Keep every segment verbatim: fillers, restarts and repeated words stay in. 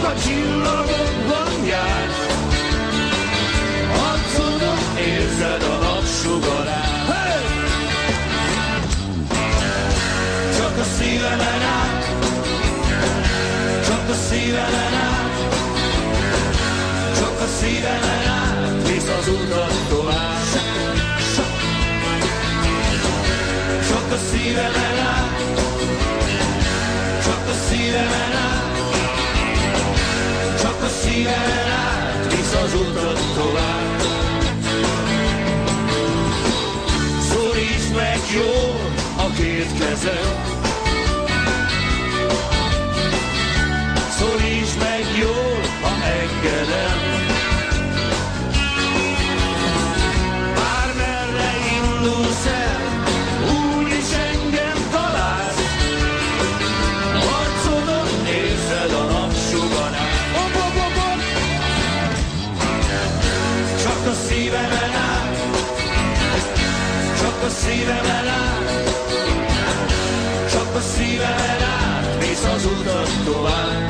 a csillagokban jársz, arcodon érzed a napsugarát. Hey! Csak a szívemen át, csak a szívemen át, csak a szívemen át, visz az utat tovább. Csak a szívemen át, csak a szívemen át, csak a szívemen át, visz az utat tovább. Szorítsd meg jól a két kezed, szorítsd meg jól, ha engedem. Bármerre indulsz el, úgyis engem találsz, arcodon érzed a napsugarát. Csak a szívemen át, csak a szívemen át, csak a szívemen át, visz az utat tovább.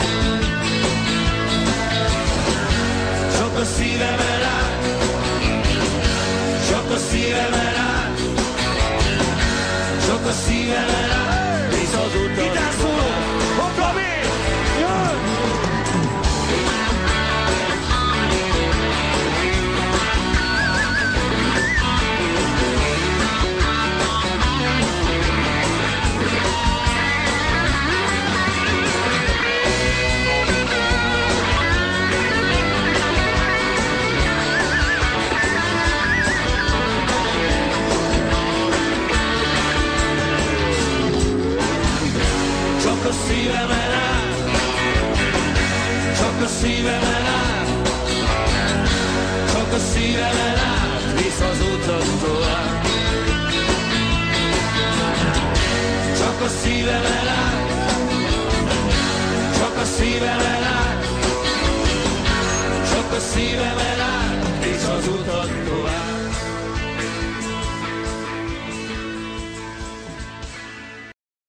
Csak a szívemen át, csak a szívemen át, csak a szívemen át, visz az utat tovább. Hoppá, mi? Jön! Csak a szívemen át, csak a szívemen át, csak a szívemen át, visz az utat tovább. Csak a szívemen át, csak a szívemen át, csak a szívemen át,